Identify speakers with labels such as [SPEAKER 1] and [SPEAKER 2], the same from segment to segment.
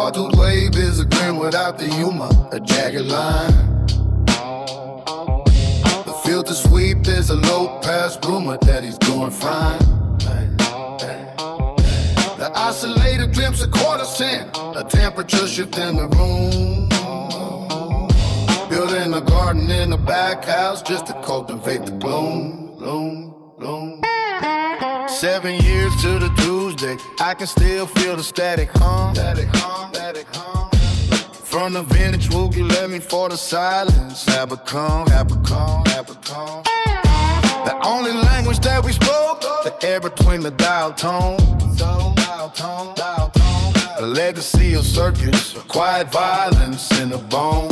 [SPEAKER 1] sawtooth wave is a grin without the humor, a jagged line. The filter sweep is a low-pass rumor that he's doing fine. The oscillator glimpse a quarter cent, a temperature shift in the room. Building a garden in the back house just to cultivate the bloom, bloom, bloom. 7 years to the Tuesday, I can still feel the static hum. From the vintage woogie, let me for the silence. Have become. The only language that we spoke, the air between the dial tone. The legacy of circus, quiet violence in the bone.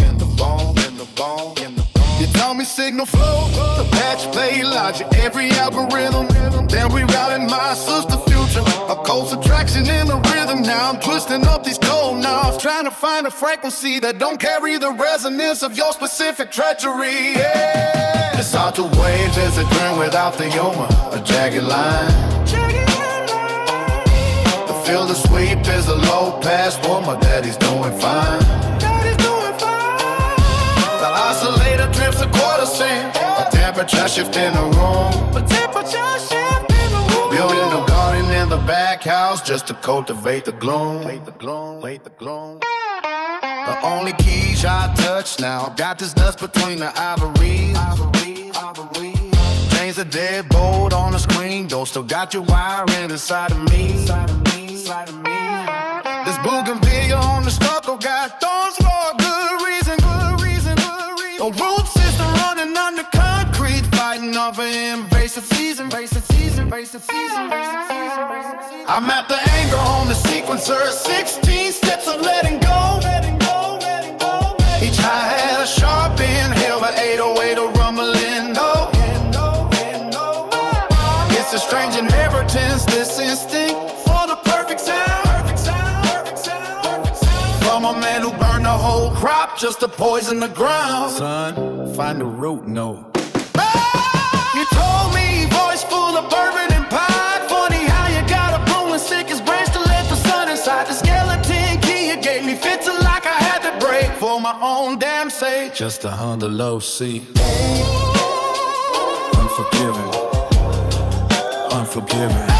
[SPEAKER 1] You tell me signal flow, the patch play logic, every algorithm. Then we routed my sister future, a cold subtraction in the rhythm. Now I'm twisting up these cold knobs, trying to find a frequency that don't carry the resonance of your specific treachery. Yeah. The sawtooth waves is a grin without the humor, a jagged line. The filter sweep is a low pass rumor that he's doing fine. The oscillator drifts a quarter cent, a temperature shift in the room. Building a garden in the back house just to cultivate the gloom. The only keys I touch now, got this dust between the ivories. Change the deadbolt on the screen, though still got your wiring inside of me. This bougainvillea on the stucco got thorns for a good reason. A root system running under concrete, fighting off an invasive season. I'm at the anchor on the sequencer, 16 steps of letting go. Each high had a sharp inhale, but 808 a rumbling no. It's a strange inheritance, this instinct for the perfect sound. From a man who burned the whole crop just to poison the ground. Son, find the root note. You told me, voice full of bourbon and pine. Funny how you got a broom and sickest branch to let the sun inside. The skeleton key you gave me fits it like I had to break for my own damn sake. Just a under low C. Unforgiving.